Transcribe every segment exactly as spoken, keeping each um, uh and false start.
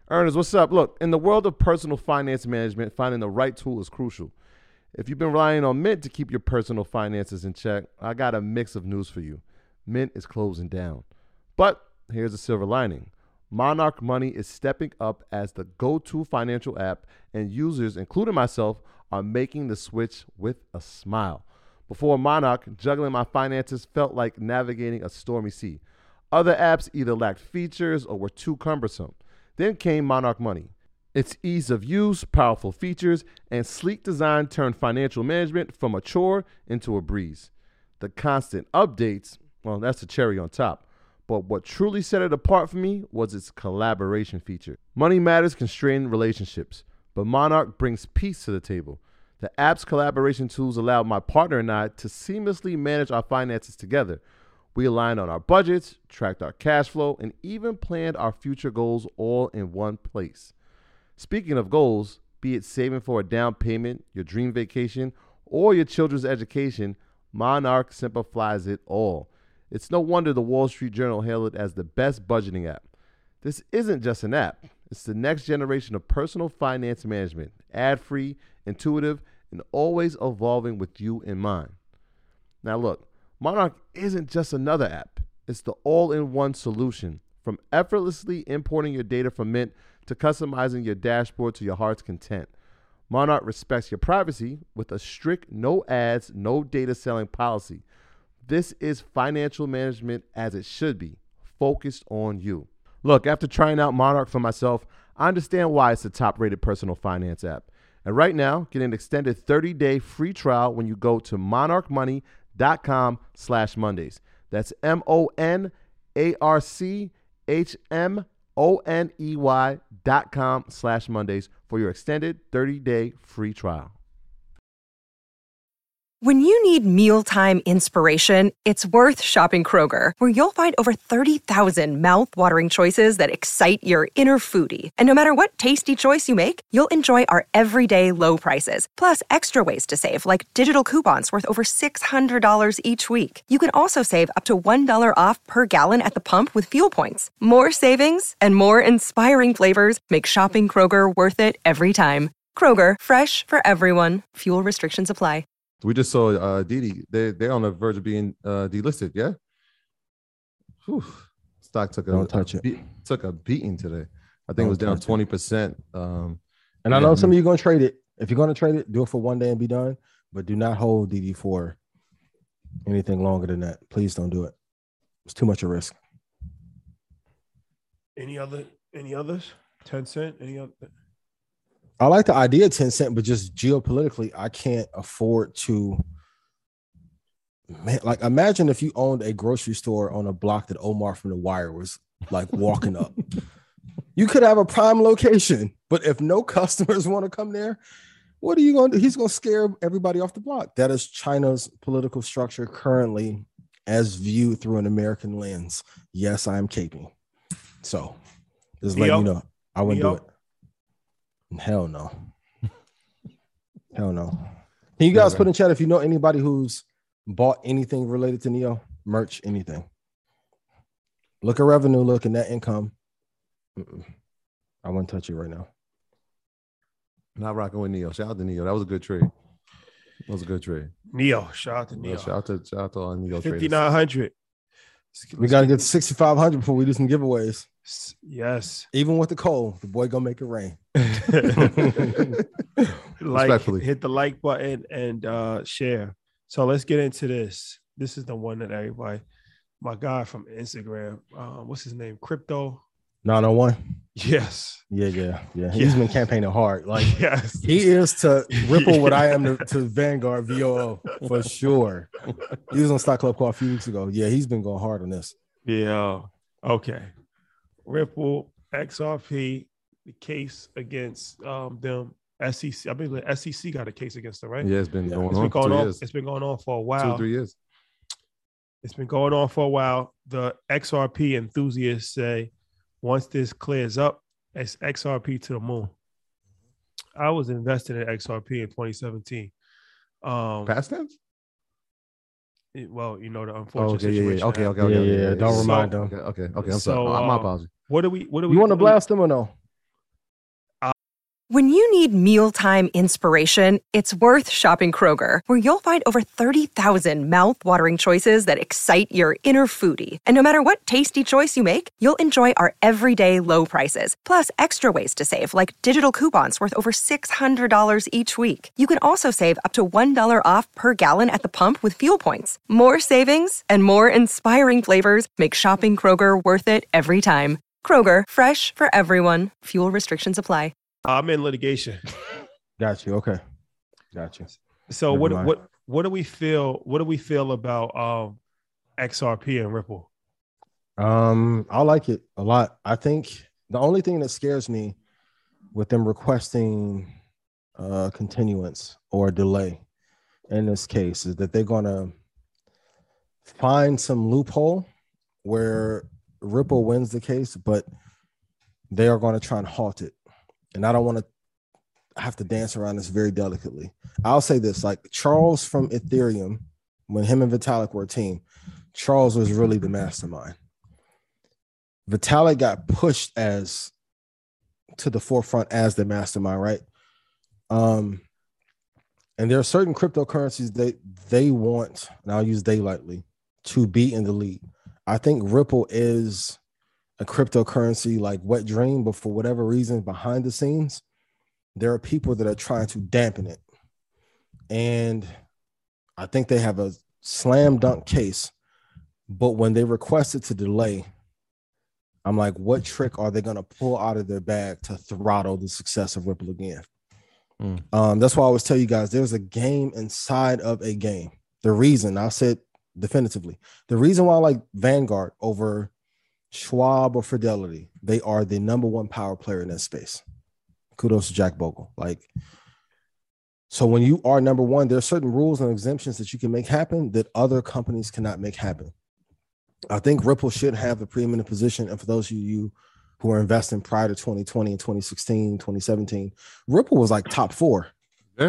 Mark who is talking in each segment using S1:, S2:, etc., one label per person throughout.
S1: Ernest, what's up? Look, in the world of personal finance management, finding the right tool is crucial. If you've been relying on Mint to keep your personal finances in check, I got a mix of news for you. Mint is closing down. But here's a silver lining. Monarch Money is stepping up as the go-to financial app, and users, including myself, are making the switch with a smile. Before Monarch, juggling my finances felt like navigating a stormy sea. Other apps either lacked features or were too cumbersome. Then came Monarch Money. Its ease of use, powerful features, and sleek design turned financial management from a chore into a breeze. The constant updates, well, that's the cherry on top. But what truly set it apart for me was its collaboration feature. Money matters constrain relationships, but Monarch brings peace to the table. The app's collaboration tools allow my partner and I to seamlessly manage our finances together. We aligned on our budgets, tracked our cash flow, and even planned our future goals all in one place. Speaking of goals, be it saving for a down payment, your dream vacation, or your children's education, Monarch simplifies it all. It's no wonder the Wall Street Journal hailed it as the best budgeting app. This isn't just an app. It's the next generation of personal finance management, ad-free, intuitive, and always evolving with you in mind. Now look, Monarch isn't just another app. It's the all-in-one solution. From effortlessly importing your data from Mint to customizing your dashboard to your heart's content. Monarch respects your privacy with a strict no ads, no data selling policy. This is financial management as it should be, focused on you. Look, after trying out Monarch for myself, I understand why it's the top-rated personal finance app. And right now, get an extended thirty-day free trial when you go to monarchmoney.com slash Mondays. That's M-O-N-A-R-C-H-M-O-N-E-Y dot com slash Mondays for your extended thirty-day free trial.
S2: When you need mealtime inspiration, it's worth shopping Kroger, where you'll find over thirty thousand mouth-watering choices that excite your inner foodie. And no matter what tasty choice you make, you'll enjoy our everyday low prices, plus extra ways to save, like digital coupons worth over six hundred dollars each week. You can also save up to one dollar off per gallon at the pump with fuel points. More savings and more inspiring flavors make shopping Kroger worth it every time. Kroger, fresh for everyone. Fuel restrictions apply.
S1: We just saw uh, Didi. They they're on the verge of being uh, delisted. Yeah. Whew. Stock took a
S3: Don't touch
S1: a
S3: it.
S1: Beat, took a beating today. I think
S3: Don't
S1: it was down
S3: touch it.
S1: twenty percent. Um,
S3: And I
S1: yeah,
S3: know
S1: I
S3: some
S1: mean-
S3: of you going to trade it. If you're going to trade it, do it for one day and be done. But do not hold D D for anything longer than that. Please don't do it. It's too much a risk.
S4: Any other? Any others? Ten cent? Any other?
S3: I like the idea of ten cent, but just geopolitically, I can't afford to. Man, like imagine if you owned a grocery store on a block that Omar from The Wire was like walking up. You could have a prime location, but if no customers want to come there, what are you going to do? He's going to scare everybody off the block. That is China's political structure currently as viewed through an American lens. Yes, I am caping. So just let
S4: Neo?
S3: you know. I wouldn't
S4: Neo?
S3: do it. Hell no. Hell no. Can you guys
S1: Yeah,
S3: put in chat if you know anybody who's bought anything related to Neo? Merch, anything. Look at revenue, look at net income. Mm-mm. I wouldn't touch it right now.
S1: Not rocking with Neo. Shout out to Neo. That was a good trade. That was a good trade.
S4: Neo. Shout out to
S1: Yeah,
S4: Neo.
S1: shout out to shout out to all Neo traders.
S4: fifty-nine hundred.
S3: We got to get to sixty-five hundred before we do some giveaways.
S4: Yes.
S3: Even with the cold, the boy gonna make it rain.
S4: Like,
S1: Respectfully.
S4: hit the like button and uh, share. So let's get into this. This is the one that everybody, my guy from Instagram, uh, what's his name? Crypto.
S3: nine oh one.
S4: Yes.
S3: Yeah, yeah, yeah. He's been
S4: Yes.
S3: campaigning hard. Like
S4: Yes.
S3: he is to Ripple what I am to, to Vanguard V O O for sure. He was on Stock Club Call a few weeks ago. Yeah, he's been going hard on this.
S4: Yeah. Okay. Ripple, X R P, the case against um, them. S E C. I mean, the S E C got a case against them, right?
S1: Yeah, it's been
S3: Yeah,
S1: going
S4: It's
S1: on
S4: been
S1: for
S4: going
S1: two
S4: on.
S1: years.
S4: It's been going on for a
S1: Two
S4: while.
S1: or three years.
S4: It's been going on for a while. The X R P enthusiasts say once this clears up, it's X R P to the moon. I was invested in X R P in twenty seventeen. Um,
S1: Past tense?
S4: it- well, you know the
S1: Oh,
S4: unfortunate
S1: okay, yeah,
S4: situation.
S1: yeah. Okay, okay,
S3: Yeah,
S1: okay.
S3: yeah,
S1: okay,
S3: don't
S4: So-
S3: remind them.
S1: Okay, okay, okay. I'm
S4: So,
S1: sorry. My
S4: um,
S1: apology.
S4: What do we? What do we?
S3: You want to
S4: what do we-
S3: blast them or no?
S2: When you need mealtime inspiration, it's worth shopping Kroger, where you'll find over thirty thousand mouth-watering choices that excite your inner foodie. And no matter what tasty choice you make, you'll enjoy our everyday low prices, plus extra ways to save, like digital coupons worth over six hundred dollars each week. You can also save up to one dollar off per gallon at the pump with fuel points. More savings and more inspiring flavors make shopping Kroger worth it every time. Kroger, fresh for everyone. Fuel restrictions apply.
S4: I'm in litigation.
S3: Got you. Okay. Got you.
S4: So
S3: Never
S4: what
S3: mind.
S4: what what do we feel? What do we feel about um, X R P and Ripple?
S3: Um, I like it a lot. I think the only thing that scares me with them requesting uh continuance or delay in this case is that they're gonna find some loophole where Ripple wins the case, but they are going to try and halt it. And I don't want to have to dance around this very delicately. I'll say this, like Charles from Ethereum, when him and Vitalik were a team, Charles was really the mastermind. Vitalik got pushed as to the forefront as the mastermind, right? Um, and there are certain cryptocurrencies that they want, and I'll use they lightly, to be in the lead. I think Ripple is a cryptocurrency like Wet Dream, but for whatever reason behind the scenes, there are people that are trying to dampen it. And I think they have a slam dunk case, but when they requested to delay, I'm like, what trick are they going to pull out of their bag to throttle the success of Ripple again? Mm. Um, that's why I always tell you guys, there's a game inside of a game. The reason, I said definitively, the reason why I like Vanguard over Schwab or Fidelity, they are the number one power player in that space. Kudos to Jack Bogle. Like, so when you are number one, there are certain rules and exemptions that you can make happen that other companies cannot make happen. I think Ripple should have the preeminent position. And for those of you who are investing prior to twenty twenty and twenty sixteen, twenty seventeen, Ripple was like top four.
S1: Yeah.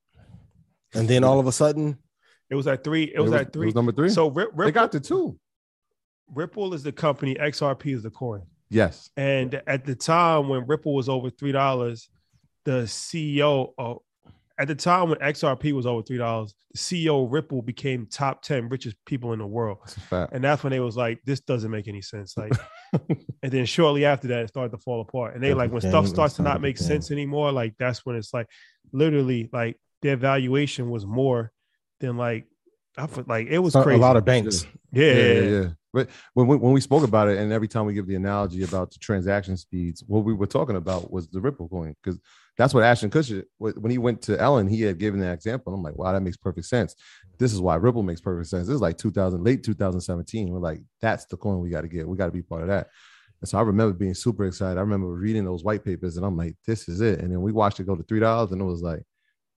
S3: And then all of a sudden,
S4: it was at three. It was,
S1: it was
S4: at three.
S1: It was number three.
S4: So Rip, Ripple,
S1: they got to two.
S4: Ripple is the company. X R P is the coin.
S1: Yes.
S4: And at the time when Ripple was over three dollars, the C E O of, at the time when X R P was over three dollars, the C E O of Ripple became top ten richest people in the world.
S1: That's a fact.
S4: And that's when they was like, this doesn't make any sense. Like, and then shortly after that, it started to fall apart. And they like, when stuff starts to not make sense anymore, like that's when it's like, literally, like their valuation was more than like, I feel like it was
S3: a
S4: crazy.
S3: A lot of banks.
S4: Yeah,
S1: yeah,
S4: yeah.
S1: yeah. yeah. But when we, when we spoke about it, and every time we give the analogy about the transaction speeds, what we were talking about was the Ripple coin, because that's what Ashton Kutcher, when he went to Ellen, he had given that example. I'm like, wow, that makes perfect sense. This is why Ripple makes perfect sense. This is like two thousand, late two thousand seventeen. We're like, that's the coin we got to get. We got to be part of that. And so I remember being super excited. I remember reading those white papers, and I'm like, this is it. And then we watched it go to three dollars, and it was like,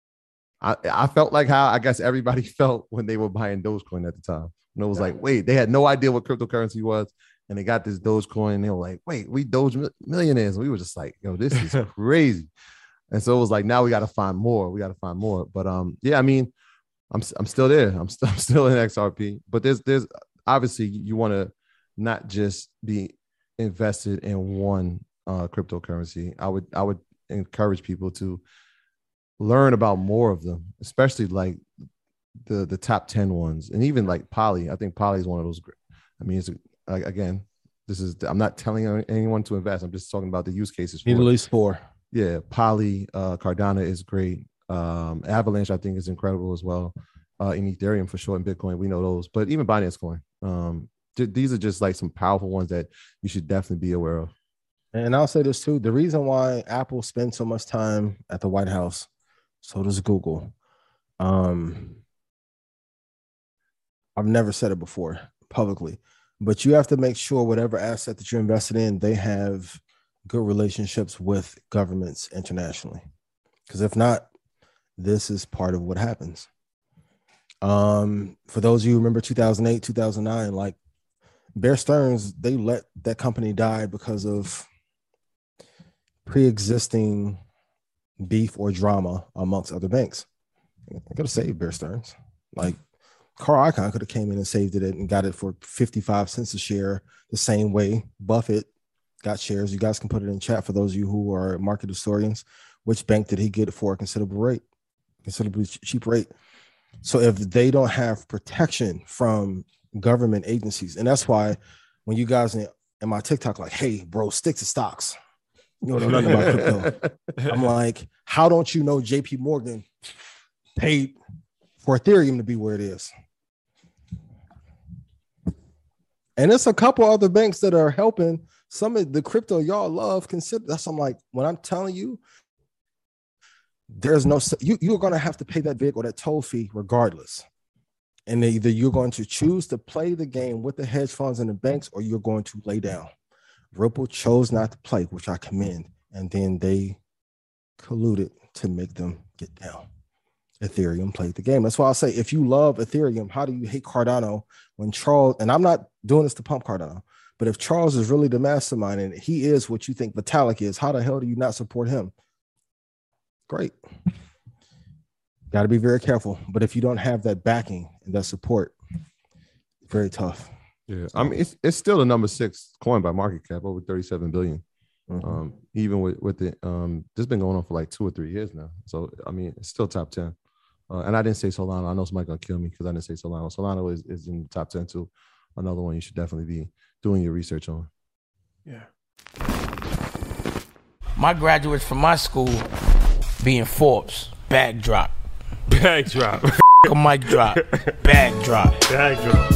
S1: I, I felt like how I guess everybody felt when they were buying Dogecoin at the time. And it was like, wait, they had no idea what cryptocurrency was. And they got this Dogecoin. And they were like, wait, we Doge millionaires. And we were just like, yo, this is crazy. And so it was like, now we got to find more. We got to find more. But um, yeah, I mean, I'm I'm still there. I'm still I'm still in X R P. But there's there's obviously you want to not just be invested in one uh, cryptocurrency. I would I would encourage people to learn about more of them, especially like the the top ten ones, and even like Poly. I think Poly is one of those. I mean, it's like, again, this is I'm not telling anyone to invest. I'm just talking about the use cases.
S3: Need at least four.
S1: Yeah, Poly, uh, Cardano is great. Um, Avalanche, I think, is incredible as well. Uh, in Ethereum for sure, and Bitcoin, we know those. But even Binance Coin, um, th- these are just like some powerful ones that you should definitely be aware of.
S3: And I'll say this too: the reason why Apple spends so much time at the White House, so does Google. Um, I've never said it before publicly, but you have to make sure whatever asset that you're invested in, they have good relationships with governments internationally. Because if not, this is part of what happens. Um, for those of you who remember two thousand eight, two thousand nine, like Bear Stearns, they let that company die because of pre-existing beef or drama amongst other banks. I could have saved Bear Stearns. Like Carl Icahn could have came in and saved it and got it for fifty-five cents a share the same way Buffett got shares. You guys can put it in chat for those of you who are market historians. which bank did he get it for a considerable rate, considerably cheap rate. So if they don't have protection from government agencies, and that's why when you guys in, in my TikTok like, hey, bro, stick to stocks. You don't know nothing about crypto. I'm like, how don't you know J P Morgan paid for Ethereum to be where it is? And it's a couple other banks that are helping some of the crypto y'all love. Consider that's I'm like, when I'm telling you, there's no you, you're gonna have to pay that big or that toll fee regardless. And either you're going to choose to play the game with the hedge funds and the banks, or you're going to lay down. Ripple chose not to play, which I commend, and then they colluded to make them get down. Ethereum played the game. That's why I say, if you love Ethereum, how do you hate Cardano when Charles, and I'm not doing this to pump Cardano, but if Charles is really the mastermind and he is what you think Vitalik is, how the hell do you not support him? Great. Got to be very careful. But if you don't have that backing and that support, very tough.
S1: Yeah, I mean, it's it's still the number six coin by market cap, over thirty-seven billion. Mm-hmm. Um, even with with it, um, this has been going on for like two or three years now. So I mean, it's still top ten. Uh, and I didn't say Solana. I know somebody's gonna kill me because I didn't say Solana. Solana is, is in the top ten too. Another one you should definitely be doing your research on.
S4: Yeah.
S5: My graduates from my school being Forbes, bag drop,
S4: Bag drop,
S5: a mic drop, bag drop,
S4: bag drop.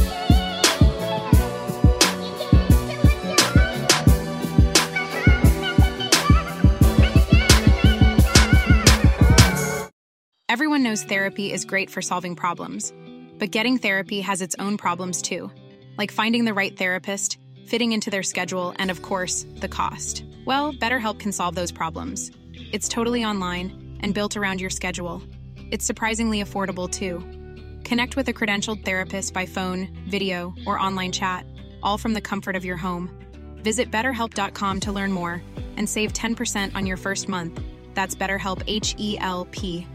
S6: Everyone knows therapy is great for solving problems, but getting therapy has its own problems too, like finding the right therapist, fitting into their schedule, and of course, the cost. Well, BetterHelp can solve those problems. It's totally online and built around your schedule. It's surprisingly affordable too. Connect with a credentialed therapist by phone, video, or online chat, all from the comfort of your home. Visit better help dot com to learn more and save ten percent on your first month. That's BetterHelp, H E L P.